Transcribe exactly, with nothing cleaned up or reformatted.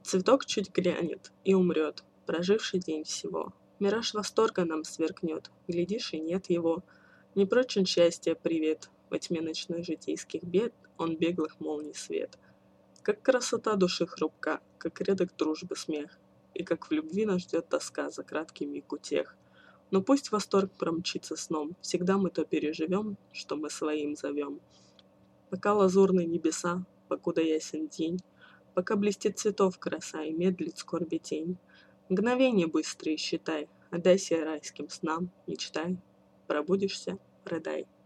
Цветок чуть глянет и умрет, проживший день всего. Мираж восторга нам сверкнет, глядишь, и нет его. Не прочен счастья привет, во тьме ночной житейских бед он беглых молний свет. Как красота души хрупка, как редок дружбы смех, и как в любви нас ждет тоска за краткий миг утех. Но пусть восторг промчится сном, всегда мы то переживем, что мы своим зовем. Пока лазурные небеса, покуда ясен день, пока блестит цветов краса и медлит скорби тень, мгновения быстрые считай, отдайся райским снам, мечтай, пробудишься — рыдай.